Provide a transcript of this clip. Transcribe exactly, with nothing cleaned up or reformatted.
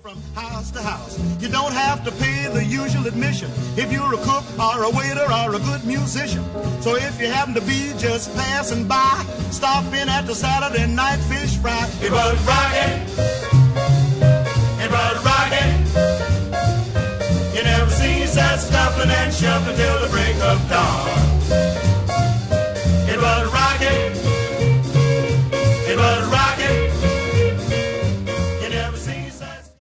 from house to house. You don't have to pay the usual admission if you're a cook or a waiter or a good musician. So if you happen to be just passing by, stop in at the Saturday night fish fry. It was rockin', it was rockin'. You never seen such stuffing and shuffling till